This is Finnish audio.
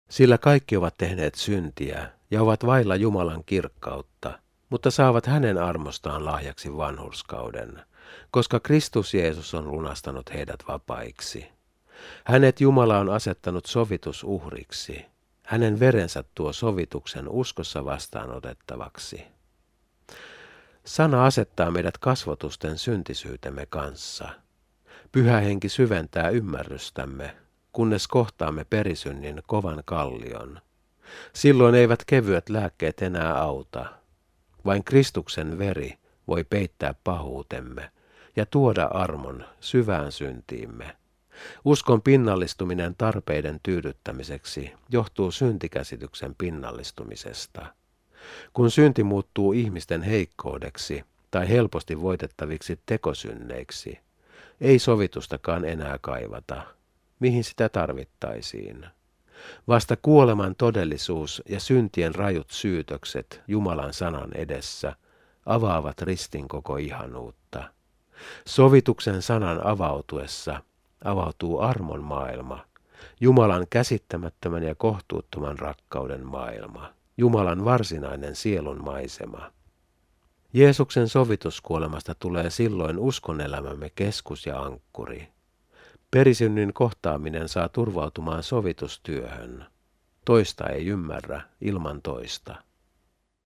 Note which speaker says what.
Speaker 1: Sillä kaikki ovat tehneet syntiä ja ovat vailla Jumalan kirkkautta, mutta saavat hänen armostaan lahjaksi vanhurskauden, koska Kristus Jeesus on lunastanut heidät vapaiksi. Hänet Jumala on asettanut sovitusuhriksi. Hänen verensä tuo sovituksen uskossa vastaanotettavaksi. Sana asettaa meidät kasvotusten syntisyytemme kanssa. Pyhä henki syventää ymmärrystämme, kunnes kohtaamme perisynnin kovan kallion. Silloin eivät kevyet lääkkeet enää auta. Vain Kristuksen veri voi peittää pahuutemme ja tuoda armon syvään syntiimme. Uskon pinnallistuminen tarpeiden tyydyttämiseksi johtuu syntikäsityksen pinnallistumisesta. Kun synti muuttuu ihmisten heikkoudeksi tai helposti voitettaviksi tekosynneiksi, ei sovitustakaan enää kaivata. Mihin sitä tarvittaisiin? Vasta kuoleman todellisuus ja syntien rajut syytökset Jumalan sanan edessä avaavat ristin koko ihanuutta. Sovituksen sanan avautuessa avautuu armon maailma, Jumalan käsittämättömän ja kohtuuttoman rakkauden maailma, Jumalan varsinainen sielun maisema. Jeesuksen sovituskuolemasta tulee silloin uskonelämämme keskus ja ankkuri. Perisynnin kohtaaminen saa turvautumaan sovitustyöhön. Toista ei ymmärrä ilman toista.